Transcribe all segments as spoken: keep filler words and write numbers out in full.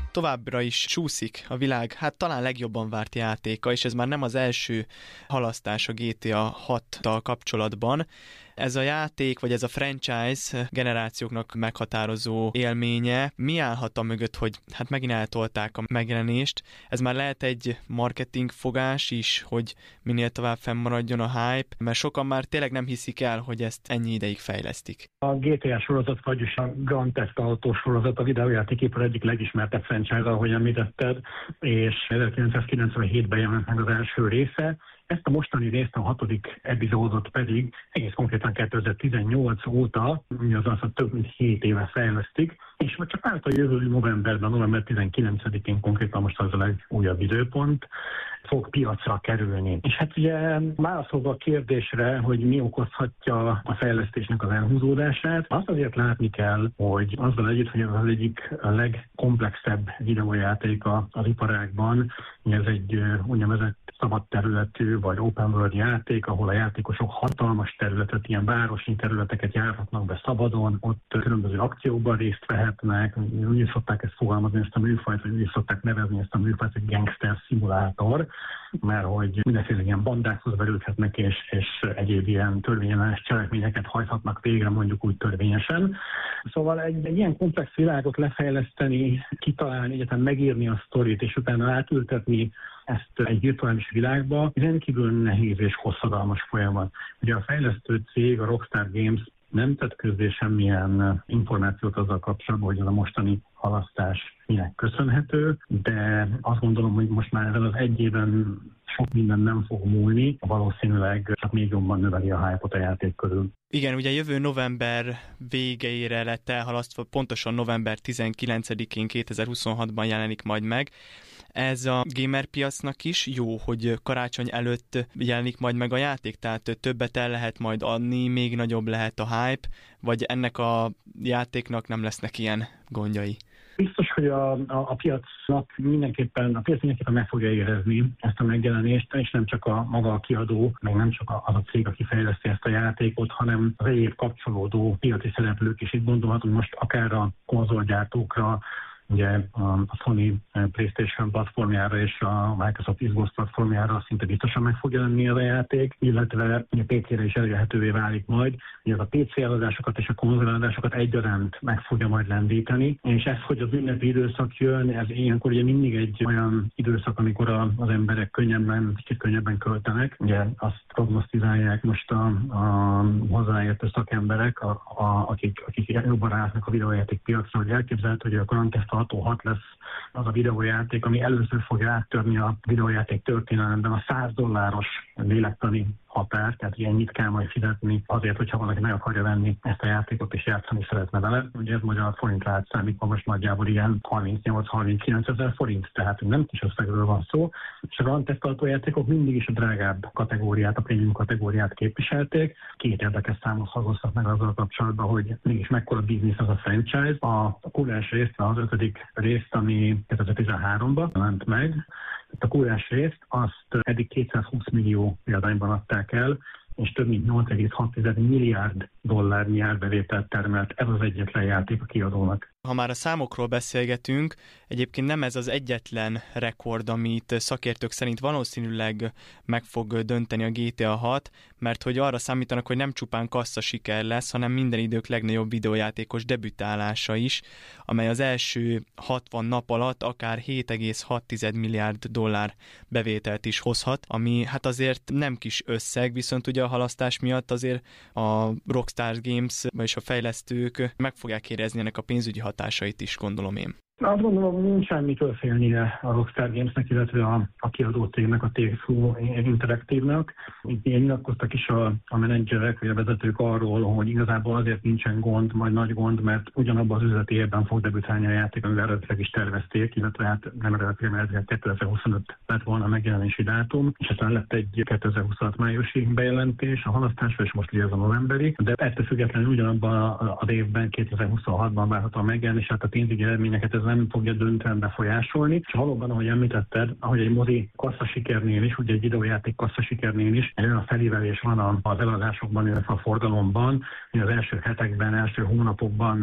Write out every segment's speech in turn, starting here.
továbbra is csúszik a világ, hát talán legjobban várt játéka, és ez már nem az első halasztás a gé té á hattal kapcsolatban. Ez a játék, vagy ez a franchise generációknak meghatározó élménye. Mi állhat a mögött, hogy hát megint eltolták a megjelenést? Ez már lehet egy marketing fogás is, hogy minél tovább fennmaradjon a hype, mert sokan már tényleg nem hiszik el, hogy ezt ennyi ideig fejlesztik. A gé té á sorozat, vagyis a Grand Theft Auto sorozat a videójátékipar egyik legismertebb franchise, ahogy említetted, és ezerkilencszázkilencvenhétben jelent meg az első része. Ezt a mostani részt, a hatodik epizódot pedig egész konkrétan kétezer-tizennyolc óta, azaz több mint hét éve fejlesztik, és majd csak állt a jövő novemberben, november tizenkilencedikén konkrétan most az a legújabb időpont, fog piacra kerülni. És hát ugye válaszolva a kérdésre, hogy mi okozhatja a fejlesztésnek az elhúzódását, azt azért látni kell, hogy azzal együtt, hogy ez az egyik a legkomplexebb videójáték az iparágban, ez egy úgynevezett szabad területű vagy open world játék, ahol a játékosok hatalmas területet, ilyen városi területeket járhatnak be szabadon, ott különböző akciókban részt vehetnek, úgy szokták ezt fogalmazni, ezt a műfajt, vagy úgy szokták nevezni ezt a műfajt, hogy gangster szimulátor, mert hogy mindenféle ilyen bandákhoz belülhetnek, és, és egyéb ilyen törvényellenes cselekményeket hajthatnak végre, mondjuk úgy törvényesen. Szóval egy, egy ilyen komplex világot lefejleszteni, kitalálni, egyáltalán megírni a sztorit, és utána átültetni ezt egy virtuális világba, rendkívül nehéz és hosszadalmas folyamat. Ugye a fejlesztő cég, a Rockstar Games nem tett közzé semmilyen információt azzal kapcsolatban, hogy ez a mostani halasztás minek köszönhető, de azt gondolom, hogy most már ezen az egy évben sok minden nem fog múlni, valószínűleg csak még jobban növeli a hype-ot a játék körül. Igen, ugye jövő november végére lett elhalasztva, pontosan november tizenkilencedikén kétezer-huszonhatban jelenik majd meg. Ez a gamer piacnak is jó, hogy karácsony előtt jelenik majd meg a játék, tehát többet el lehet majd adni, még nagyobb lehet a hype, vagy ennek a játéknak nem lesznek ilyen gondjai? Biztos, hogy a, a, a piacnak mindenképpen, a piac mindenképpen meg fogja érezni ezt a megjelenést, és nem csak a maga a kiadó, meg nem csak az a cég, aki fejleszti ezt a játékot, hanem az egyéb kapcsolódó piaci szereplők is. Itt gondolhatunk most akár a konzolgyártókra, ugye a Sony PlayStation platformjára és a Microsoft Xbox platformjára szinte biztosan meg fog jelenni ez a játék, illetve a pé cére is elérhetővé válik majd. Ugye a pé cé eladásokat és a konzol eladásokat egyaránt meg fogja majd lendíteni, és ez, hogy az ünnepi időszak jön, ez ilyenkor ugye mindig egy olyan időszak, amikor a, az emberek könnyebben, kicsit könnyebben költenek. Ugye azt prognosztizálják most a, a hozzáértő szakemberek, a, a, akik, akik jobban rásznak a videójáték piacra, hogy elképzelhető, hogy a Grand Theft Auto hat lesz az a videójáték, ami először fogja áttörni a videójáték történelemben a száz dolláros lélektani határ, tehát ennyit kell majd fizetni azért, hogyha valaki meg akarja venni ezt a játékot és játszani szeretne vele. Ugye ez magyar forintra átszámítva most nagyjából ilyen harmincnyolc-harminckilenc ezer forint, tehát nem kis összegről van szó. És a Grand Theft Auto játékok mindig is a drágább kategóriát, a prémium kategóriát képviselték. Két érdekes számot hoztak meg azzal kapcsolatban, hogy mégis mekkora biznisz az a franchise. A kullás részt, az ötödik részt, ami kétezer-tizenháromban ment meg, a kullás részt azt eddig kétszázhúsz millió példányban adták el, és több mint nyolc egész hat milliárd dollárnyi árbevételt termelt. Ez az egyetlen játék a kiadónak. Ha már a számokról beszélgetünk, egyébként nem ez az egyetlen rekord, amit szakértők szerint valószínűleg meg fog dönteni a gé té á hat, mert hogy arra számítanak, hogy nem csupán kassza siker lesz, hanem minden idők legnagyobb videójátékos debütálása is, amely az első hatvan nap alatt akár hét egész hat milliárd dollár bevételt is hozhat, ami hát azért nem kis összeg, viszont ugye a halasztás miatt azért a Rockstar Games és a fejlesztők meg fogják érezni ennek a pénzügyi hatásait is, gondolom én. Azt gondolom, nincs semmitől félnie a Rockstar Gamesnek, illetve a, a kiadó cégnek, a té ef u Interactive-nak. Itt nyilatkoztak is a, a menedzserek, vagy a vezetők arról, hogy igazából azért nincsen gond, majd nagy gond, mert ugyanabban az üzleti évben fog debütálni a játék, amivel eredetileg is tervezték, illetve hát nem eredetileg, mert kétezer-huszonöt lett volna a megjelenési dátum, és aztán lett egy kétezer-huszonhat májusi bejelentés a halasztásra, és most ugye ez a novemberi, de ettől függetlenül ugyanabban az évben, kétezer-huszonhatban várható a megjelenés, hát a pénzügyi eredményeket ez nem fogja döntően befolyásolni. És valóban, ahogy említetted, ahogy egy mozi kassza sikernél is, ugye egy videójáték kassza sikernél is, egy olyan felívelés van az eladásokban, illetve a forgalomban, hogy az első hetekben, első hónapokban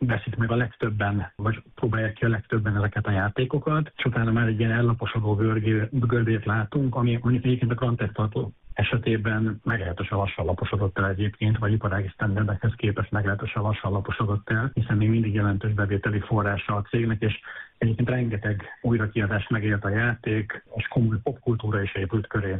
veszik meg a legtöbben, vagy próbálják ki a legtöbben ezeket a játékokat, és utána már egy ilyen ellaposodó görbét látunk, ami mondjuk egyébként a Grand Theft Auto esetében meglehetősen lassan laposodott el egyébként, vagy iparági sztenderdekhez képest meglehetősen lassan laposodott el, hiszen még mindig jelentős bevételi forrása a cégnek, és egyébként rengeteg újrakiadást megélt a játék, és komoly popkultúra is épült köré.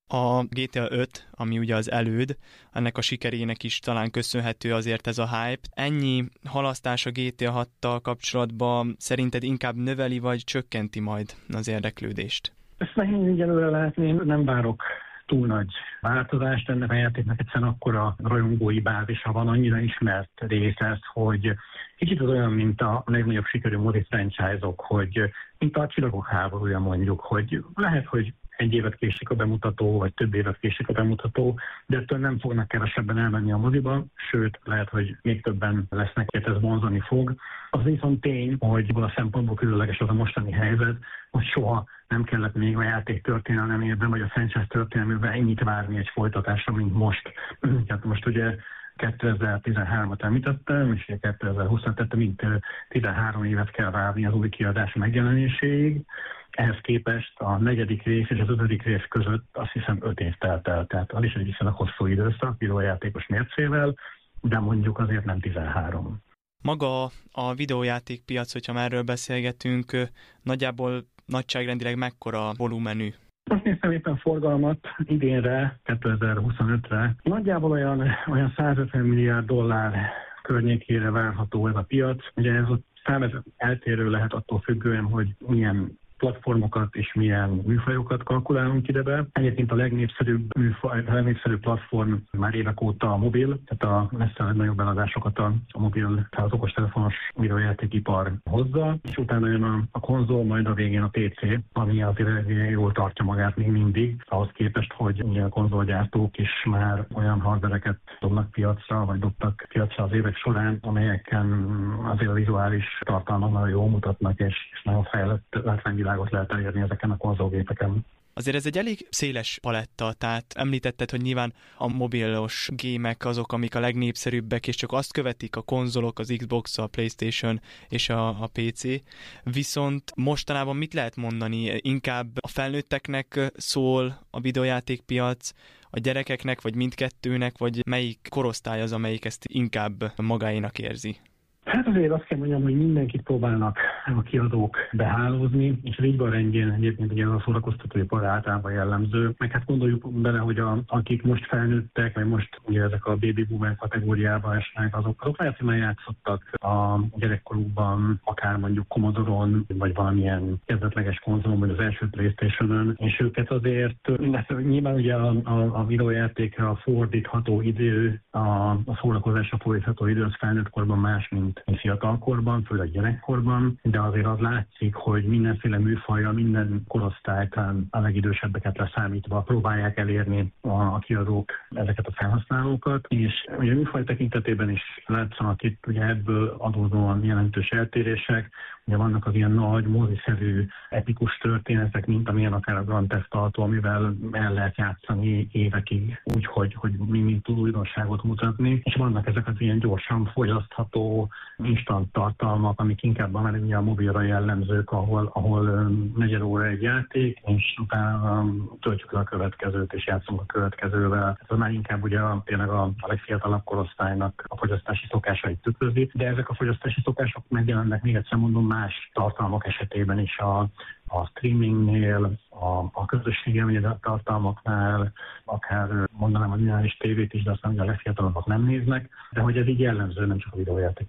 A gé té á öt, ami ugye az előd, ennek a sikerének is talán köszönhető azért ez a hype. Ennyi halasztás a gé té á hattal kapcsolatban szerinted inkább növeli, vagy csökkenti majd az érdeklődést? Ezt nehéz így előre látni, én nem várok túl nagy változást, ennek a játéknak egyszerűen akkora rajongói bázisa van, annyira ismert része, hogy kicsit az olyan, mint a legnagyobb sikerű mozi franchise-ok, hogy mint a Csillagok háborúja mondjuk, hogy lehet, hogy egy évet késik a bemutató, vagy több évet késik a bemutató, de ettől nem fognak kevesebben elmenni a moziba, sőt, lehet, hogy még többen lesznek, és ez vonzani fog. Az viszont tény, hogy a szempontból különleges az a mostani helyzet, hogy soha nem kellett még a játék történelmében, vagy a franchise történelmében ennyit várni egy folytatásra, mint most. Hát most ugye kétezer-tizenhármat említettem, és kétezer-húszat tette, mint tizenhárom évet kell várni az új kiadás megjelenéséig. Ehhez képest a negyedik rész és az ötödik rész között azt hiszem öt év telt el, tehát az is egy viszonylag hosszú időszak, videójátékos mércével, de mondjuk azért nem tizenhárom. Maga a videójátékpiac, hogyha már erről beszélgetünk, nagyjából nagyságrendileg mekkora volumenű? Most néztem éppen forgalmat idénre, kétezer-huszonötre. Nagyjából olyan, olyan százötven milliárd dollár környékére várható ez a piac. Ugye ez a szám ez eltérő lehet attól függően, hogy milyen platformokat és milyen műfajokat kalkulálunk ide be. Egyébként a legnépszerűbb műfaj, a legnépszerűbb platform már évek óta a mobil, tehát a messze a legnagyobb eladásokat a, a mobil, tehát az okostelefonos videójátékipar hozza, és utána jön a, a konzol, majd a végén a pé cé, ami azért jól tartja magát még mindig, ahhoz képest, hogy ugye a konzolgyártók is már olyan hardvereket dobnak piacra, vagy dobtak piacra az évek során, amelyeken azért a vizuális tartalmak nagyon jól mutatnak, és, és nagyon fejlett látványvilág lehet elérni ezeken a konzolgépeken. Azért ez egy elég széles paletta, tehát említetted, hogy nyilván a mobilos gémek azok, amik a legnépszerűbbek, és csak azt követik a konzolok, az Xbox, a PlayStation és a, a pé cé. Viszont mostanában mit lehet mondani? Inkább a felnőtteknek szól a videójátékpiac, a gyerekeknek, vagy mindkettőnek, vagy melyik korosztály az, amelyik ezt inkább magáénak érzi? Hát azért azt kell mondjam, hogy mindenkit próbálnak a kiadók behálózni, és az így van rendjén egyébként ugye ez a szórakoztatóipar általában jellemző. Meg hát gondoljuk bele, hogy a, akik most felnőttek, vagy most ugye ezek a baby boomer kategóriába esnek, azok, azok lehet, hogy már játszottak a gyerekkorukban, akár mondjuk Commodore-on, vagy valamilyen kezdetleges konzolon, vagy az első PlayStation-ön, és őket azért nyilván ugye a, a, a videójátékra a fordítható idő, a, a szórakozásra fordítható idő az felnőtt korban más, mint fiatalkorban, főleg gyerekkorban, de azért az látszik, hogy mindenféle műfajjal, minden korosztálytán a legidősebbeket leszámítva próbálják elérni a kiadók ezeket a felhasználókat, és ugye a műfaj tekintetében is látszanak itt ugye ebből adódóan jelentős eltérések. Ugye vannak az ilyen nagy, moziszerű, epikus történetek, mint amilyen akár a Grand Theft Auto, amivel el lehet játszani évekig, úgyhogy hogy mind tud újdonságot mutatni. És vannak ezek az ilyen gyorsan fogyasztható, instant tartalmak, amik inkább már ugye a mobilra jellemzők, ahol, ahol negyed óra egy játék, és utána töltjük le a következőt, és játszunk a következővel. Ez már inkább ugye a, tényleg a, a legfiatalabb korosztálynak a fogyasztási szokásait tükrözi, de ezek a fogyasztási szokások megjelennek, még egyszer mondom, más tartalmak esetében is a, a streamingnél, a, a közösségi tartalmaknál, akár mondanám a lineáris tévét is, de aztán ugye a legfiatalabbak nem néznek, de hogy ez így jellemző, nem csak a videójáték